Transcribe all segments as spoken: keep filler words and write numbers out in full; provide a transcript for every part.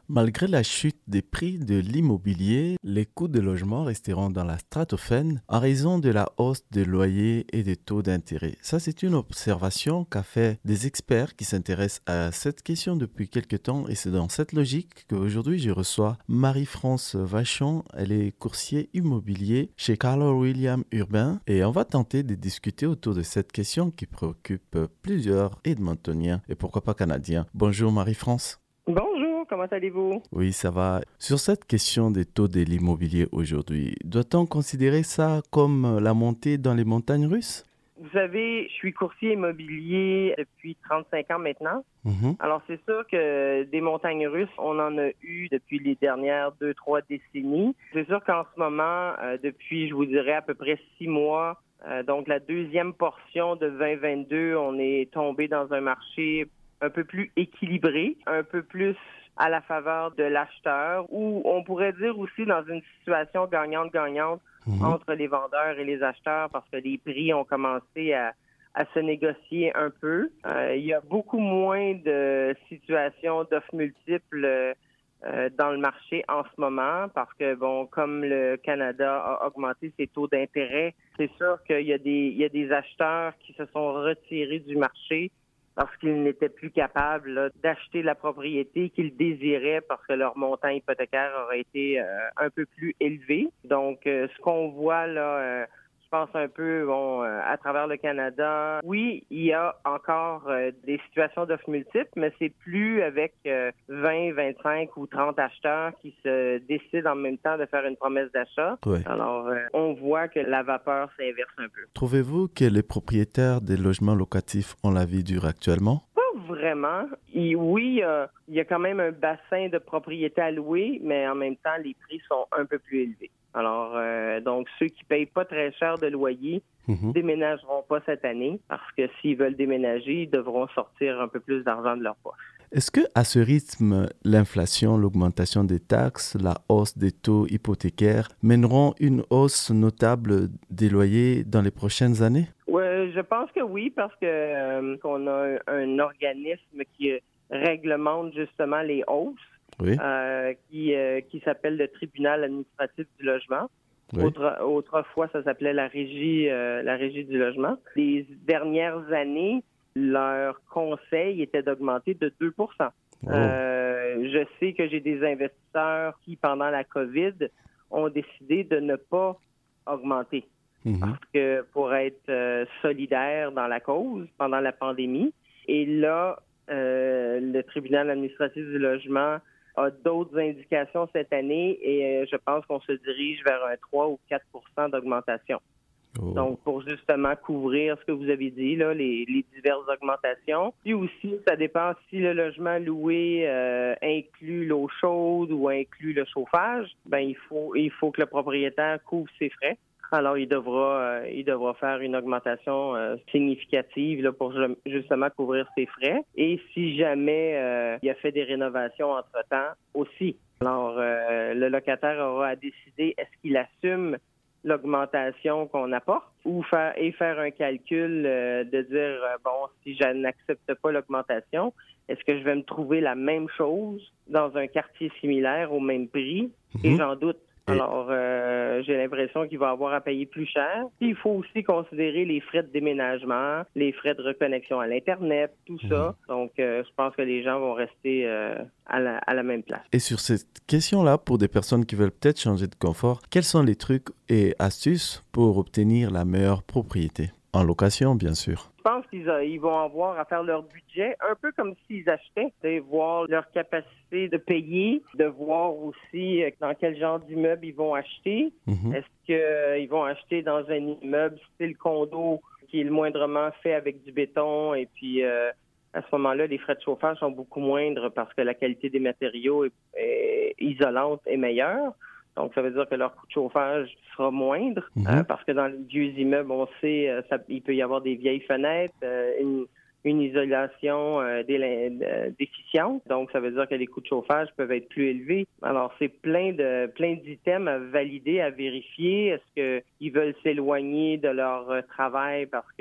Malgré la chute des prix de l'immobilier, les coûts de logement resteront dans la stratosphère en raison de la hausse des loyers et des taux d'intérêt. Ça, c'est une observation qu'a fait des experts qui s'intéressent à cette question depuis quelques temps et c'est dans cette logique qu'aujourd'hui je reçois Marie-France Vachon. Elle est courtier immobilier chez Keller Williams Urbain et on va tenter de discuter autour de cette question qui préoccupe plusieurs Edmontoniens et pourquoi pas Canadiens. Bonjour Marie-France. Bonjour, comment allez-vous? Oui, ça va. Sur cette question des taux de l'immobilier aujourd'hui, doit-on considérer ça comme la montée dans les montagnes russes? Vous savez, je suis courtier immobilier depuis trente-cinq ans maintenant. Mhm. Alors, c'est sûr que des montagnes russes, on en a eu depuis les dernières deux, trois décennies. C'est sûr qu'en ce moment, euh, depuis, je vous dirais, à peu près six mois, euh, donc la deuxième portion de vingt vingt-deux, on est tombé dans un marché un peu plus équilibré, un peu plus à la faveur de l'acheteur, ou on pourrait dire aussi dans une situation gagnante-gagnante Mhm. entre les vendeurs et les acheteurs parce que les prix ont commencé à, à se négocier un peu. Euh, il y a beaucoup moins de situations d'offres multiples euh, dans le marché en ce moment parce que, bon, comme le Canada a augmenté ses taux d'intérêt, c'est sûr qu'il y a des, il y a des acheteurs qui se sont retirés du marché parce qu'ils n'étaient plus capables là, d'acheter la propriété qu'ils désiraient parce que leur montant hypothécaire aurait été euh, un peu plus élevé. Donc, euh, ce qu'on voit là, euh, je pense un peu bon, euh, à travers le Canada, oui, il y a encore euh, des situations d'offres multiples, mais c'est plus avec euh, vingt, vingt-cinq ou trente acheteurs qui se décident en même temps de faire une promesse d'achat. Ouais. Alors, euh, on voit que la vapeur s'inverse un peu. Trouvez-vous que les propriétaires des logements locatifs ont la vie dure actuellement? Pas vraiment. Et oui, euh, il y a quand même un bassin de propriétés à louer, mais en même temps, les prix sont un peu plus élevés. Alors, euh, donc, ceux qui payent pas très cher de loyer Mhm. déménageront pas cette année parce que s'ils veulent déménager, ils devront sortir un peu plus d'argent de leur poche. Est-ce que à ce rythme, l'inflation, l'augmentation des taxes, la hausse des taux hypothécaires mèneront une hausse notable des loyers dans les prochaines années? Ouais, je pense que oui, parce que euh, qu'on a un, un organisme qui euh, réglemente justement les hausses, Oui, euh, qui, euh, qui s'appelle le tribunal administratif du logement. oui. Autre, autrefois, ça s'appelait la régie, euh, la régie du logement. Les dernières années, leur conseil était d'augmenter de deux pour cent. Oh. Euh, je sais que j'ai des investisseurs qui, pendant la COVID, ont décidé de ne pas augmenter Mhm. parce que pour être euh, solidaire dans la cause pendant la pandémie. Et là, euh, le tribunal administratif du logement a d'autres indications cette année et euh, je pense qu'on se dirige vers un trois ou quatre pour cent d'augmentation. Oh. Donc, pour justement couvrir ce que vous avez dit, là, les, les diverses augmentations. Puis aussi, ça dépend si le logement loué euh, inclut l'eau chaude ou inclut le chauffage, ben il faut il faut que le propriétaire couvre ses frais. Alors, il devra euh, il devra faire une augmentation euh, significative là, pour justement couvrir ses frais. Et si jamais euh, il a fait des rénovations entre-temps, aussi. Alors, euh, le locataire aura à décider est-ce qu'il assume l'augmentation qu'on apporte ou faire et faire un calcul euh, de dire euh, bon, si je n'accepte pas l'augmentation, est-ce que je vais me trouver la même chose dans un quartier similaire au même prix? Et Mhm. j'en doute. Et- Alors, euh, j'ai l'impression qu'il va avoir à payer plus cher. Puis, il faut aussi considérer les frais de déménagement, les frais de reconnexion à l'Internet, tout ça. Donc, euh, je pense que les gens vont rester euh, à, la, à la même place. Et sur cette question-là, pour des personnes qui veulent peut-être changer de confort, quels sont les trucs et astuces pour obtenir la meilleure propriété? En location, bien sûr. Je pense qu'ils a- ils vont avoir à faire leur budget, un peu comme s'ils achetaient, de voir leur capacité de payer, de voir aussi euh, dans quel genre d'immeuble ils vont acheter. Mhm. Est-ce qu'ils vont acheter dans un immeuble style condo qui est le moindrement fait avec du béton et puis euh, à ce moment-là, les frais de chauffage sont beaucoup moindres parce que la qualité des matériaux est, est isolante et meilleure. Donc, ça veut dire que leur coût de chauffage sera moindre Mhm. euh, parce que dans les vieux immeubles, on sait euh, ça, il peut y avoir des vieilles fenêtres, euh, une, une isolation euh, dé- euh, déficiente. Donc, ça veut dire que les coûts de chauffage peuvent être plus élevés. Alors, c'est plein de plein d'items à valider, à vérifier. Est-ce qu'ils veulent s'éloigner de leur euh, travail parce que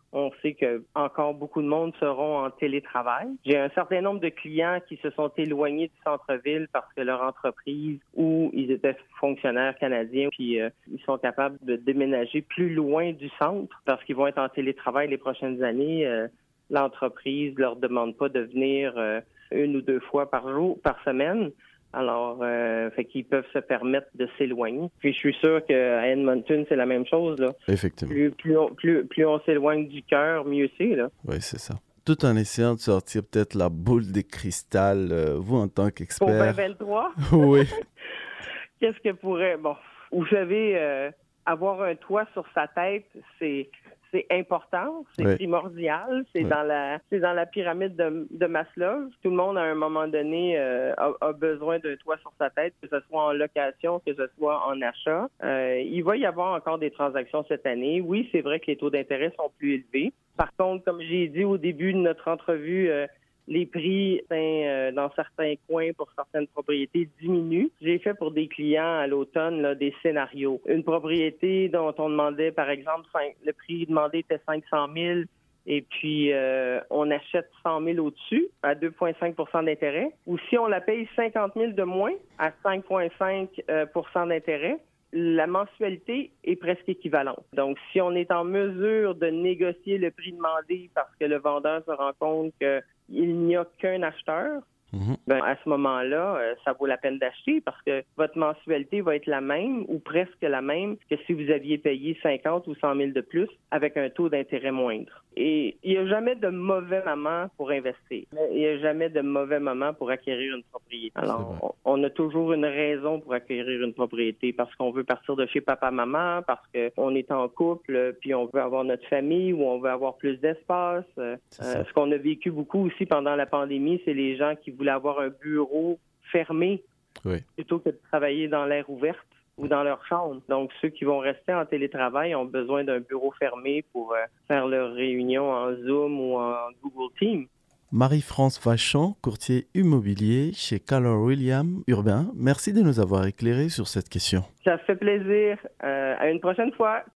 On sait que encore beaucoup de monde seront en télétravail. J'ai un certain nombre de clients qui se sont éloignés du centre-ville parce que leur entreprise ou ils étaient fonctionnaires canadiens, puis euh, ils sont capables de déménager plus loin du centre parce qu'ils vont être en télétravail les prochaines années. Euh, l'entreprise ne leur demande pas de venir euh, une ou deux fois par jour, par semaine. Alors, euh, fait qu'ils peuvent se permettre de s'éloigner. Puis je suis sûr qu'à Edmonton, c'est la même chose, là. Effectivement. Plus, plus, on, plus, plus on s'éloigne du cœur, mieux c'est, là. Oui, c'est ça. Tout en essayant de sortir peut-être la boule de cristal, euh, vous en tant qu'expert. Pour vingt vingt-trois? Oui. Qu'est-ce que pourrait... Bon, vous savez, euh, avoir un toit sur sa tête, c'est... C'est important, c'est oui. primordial, c'est oui. dans la c'est dans la pyramide de, de Maslow. Tout le monde, à un moment donné, euh, a, a besoin d'un toit sur sa tête, que ce soit en location, que ce soit en achat. Euh, il va y avoir encore des transactions cette année. Oui, c'est vrai que les taux d'intérêt sont plus élevés. Par contre, comme j'ai dit au début de notre entrevue, euh, les prix euh, dans certains coins pour certaines propriétés diminuent. J'ai fait pour des clients à l'automne là, des scénarios. Une propriété dont on demandait, par exemple, cinq, le prix demandé était cinq cent mille et puis euh, on achète cent mille au-dessus à deux virgule cinq pour cent d'intérêt. Ou si on la paye cinquante mille de moins à cinq virgule cinq pour cent d'intérêt, la mensualité est presque équivalente. Donc, si on est en mesure de négocier le prix demandé parce que le vendeur se rend compte qu'il n'y a qu'un acheteur, mm-hmm. ben, à ce moment-là, euh, ça vaut la peine d'acheter parce que votre mensualité va être la même ou presque la même que si vous aviez payé cinquante ou cent mille de plus avec un taux d'intérêt moindre. Et il n'y a jamais de mauvais moment pour investir. Il n'y a jamais de mauvais moment pour acquérir une propriété. Alors, on, on a toujours une raison pour acquérir une propriété parce qu'on veut partir de chez papa-maman, parce qu'on est en couple, puis on veut avoir notre famille ou on veut avoir plus d'espace. Euh, ce qu'on a vécu beaucoup aussi pendant la pandémie, c'est les gens qui voulaient avoir un bureau fermé oui. plutôt que de travailler dans l'air ouverte ou dans leur chambre. Donc, ceux qui vont rester en télétravail ont besoin d'un bureau fermé pour euh, faire leurs réunions en Zoom ou en Google Teams. Marie-France Vachon, courtier immobilier chez Keller Williams Urbain. Merci de nous avoir éclairés sur cette question. Ça fait plaisir. Euh, à une prochaine fois.